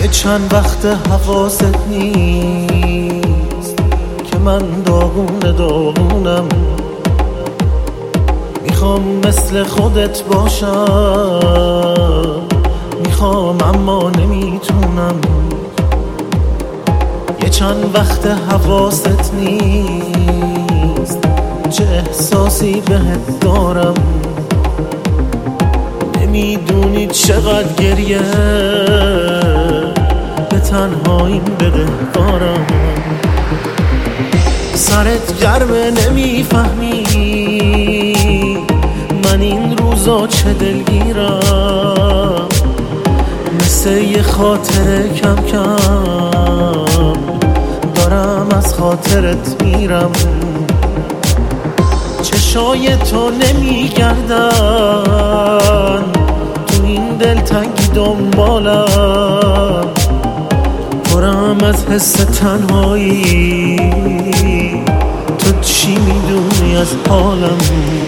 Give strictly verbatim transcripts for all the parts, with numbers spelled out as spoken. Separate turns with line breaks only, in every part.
یه چند وقت حواست نیست که من داغون داغونم، میخوام مثل خودت باشم، میخوام اما نمیتونم. یه چند وقت حواست نیست چه احساسی بهت دارم، نمیدونی چقدر گریه به تنهاییم بدهکارم. سرت گرمه نمیفهمی من این روزا چه دلگیرم، مثل یه خاطره کم کم دارم از خاطرت میرم. چشای تو نمیگردن تو این دلتنگی دنبالم، پرم از حس تنهایی، تو چی میدونی از حالم؟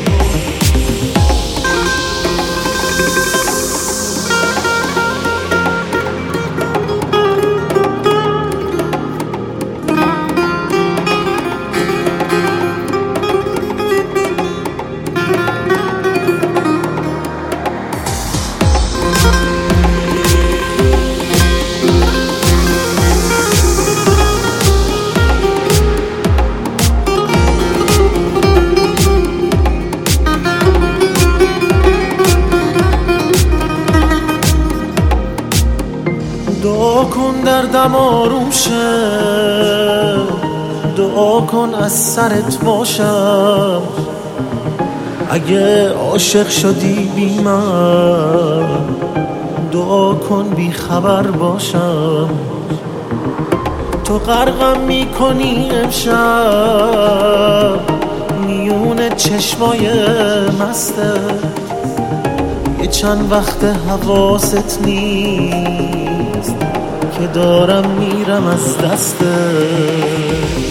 دعا کن دردم آروم شه، دعا کن از سرت باشم. اگه عاشق شدی بی من، دعا کن بی خبر باشم. تو غرقم میکنی امشب میون چشمای مسته، یه چند وقت حواست نیست که دارم میرم از دسته.